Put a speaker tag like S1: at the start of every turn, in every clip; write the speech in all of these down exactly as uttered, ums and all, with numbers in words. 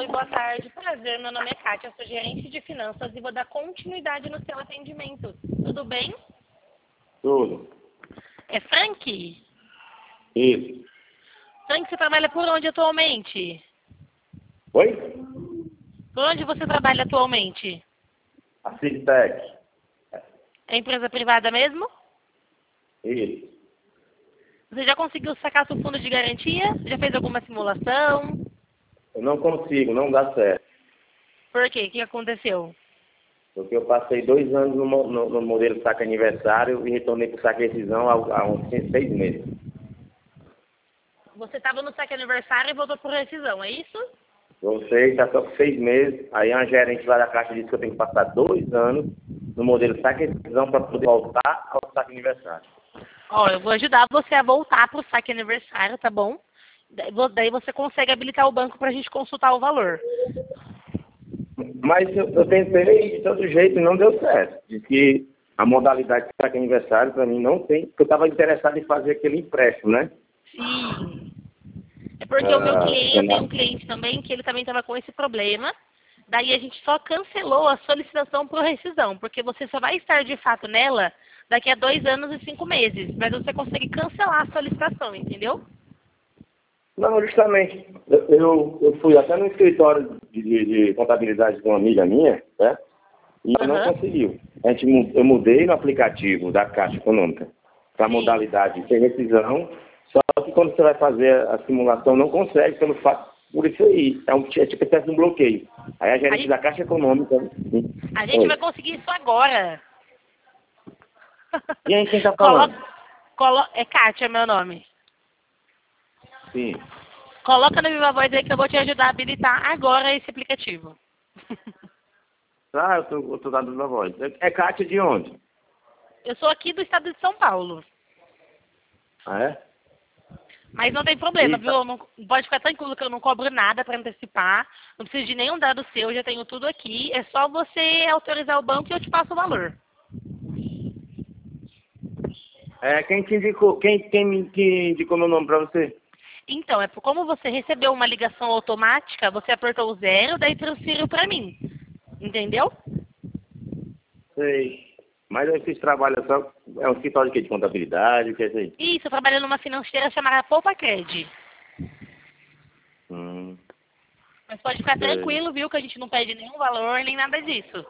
S1: Oi, boa tarde. Prazer, meu nome é Kátia, sou gerente de finanças e vou dar continuidade no seu atendimento. Tudo bem?
S2: Tudo.
S1: É Frank?
S2: Isso.
S1: Frank, você trabalha por onde atualmente?
S2: Oi?
S1: Por onde você trabalha atualmente?
S2: A Citec.
S1: É empresa privada mesmo?
S2: Isso.
S1: Você já conseguiu sacar seu fundo de garantia? Já fez alguma simulação?
S2: Eu não consigo, não dá certo.
S1: Por quê? O que aconteceu?
S2: Porque eu passei dois anos no, mo- no, no modelo saque aniversário e retornei para o saque rescisão há, há uns seis meses.
S1: Você estava no saque aniversário e voltou por rescisão, é isso?
S2: Você está só com seis meses, aí a gerente lá da Caixa disse que eu tenho que passar dois anos no modelo saque rescisão para poder voltar ao saque aniversário.
S1: Ó, eu vou ajudar você a voltar para o saque aniversário, tá bom? Daí vo- daí você consegue habilitar o banco para a gente consultar o valor.
S2: Mas eu, eu tentei de todo jeito e não deu certo. Diz que a modalidade de saque aniversário para mim não tem, porque eu estava interessado em fazer aquele empréstimo, né?
S1: Sim. É porque o meu
S2: Ah,
S1: cliente, eu tenho um cliente também que ele também estava com esse problema. Daí a gente só cancelou a solicitação por rescisão, porque você só vai estar de fato nela daqui a dois anos e cinco meses. Mas você consegue cancelar a solicitação, entendeu?
S2: não, justamente. Eu, eu, eu fui até no escritório de, de, de contabilidade de uma amiga minha, né? E ela não
S1: Aham.
S2: conseguiu. A gente, mu- eu mudei no aplicativo da Caixa Econômica para a
S1: Sim.
S2: modalidade de rescisão, só que quando você vai fazer a simulação não consegue pelo fato, por isso aí. É, um, é tipo um bloqueio. Aí a gerente
S1: Aí
S2: da Caixa Econômica.
S1: a gente vai
S2: Oi.
S1: conseguir isso agora.
S2: E aí quem está
S1: Colo...
S2: falando?
S1: Colo... É Kátia, meu nome.
S2: Sim.
S1: Coloca no Viva Voz aí que eu vou te ajudar a habilitar agora esse aplicativo.
S2: Ah, eu tô, eu tô dando na voz. É, é Kátia de onde?
S1: Eu sou aqui do estado de São Paulo.
S2: Ah, é?
S1: Mas não tem problema, viu?
S2: Eita.
S1: Eu não- pode ficar tranquilo que eu não cobro nada para antecipar. Não preciso de nenhum dado seu, eu já tenho tudo aqui. É só você autorizar o banco e eu te passo o valor.
S2: É, quem te indicou, quem, quem me que indicou meu nome pra você?
S1: Então, é por como você recebeu uma ligação automática, você apertou o zero, daí transferiu para mim. Entendeu?
S2: Sei. Mas aí vocês trabalham só, é um escritório de quê? De contabilidade, o que é isso aí?
S1: Isso, eu trabalho numa financeira chamada Poupa Cred.
S2: Hum,
S1: Mas pode ficar
S2: sei.
S1: tranquilo, viu? Que a gente não pede nenhum valor, nem nada disso.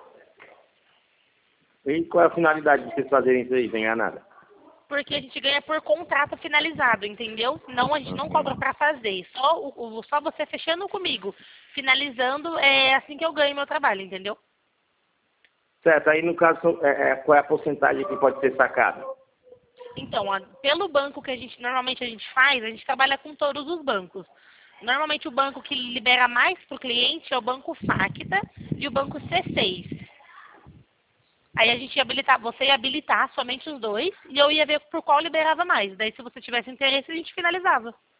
S2: E qual é a finalidade de vocês fazerem isso aí, sem ganhar nada?
S1: Porque a gente ganha por contrato finalizado, entendeu? Não, a gente não cobra
S2: Uhum.
S1: para fazer. Só, o, o- só você fechando comigo, finalizando, é assim que eu ganho meu trabalho, entendeu?
S2: Certo, aí no caso, é, é, qual é a porcentagem que pode ser sacada?
S1: Então, a- pelo banco que a gente normalmente a gente faz, a gente trabalha com todos os bancos. Normalmente o banco que libera mais para o cliente é o banco Facta e o banco C seis. Aí a gente ia habilitar, você ia habilitar somente os dois e eu ia ver por qual liberava mais. Daí se você tivesse interesse, a gente finalizava.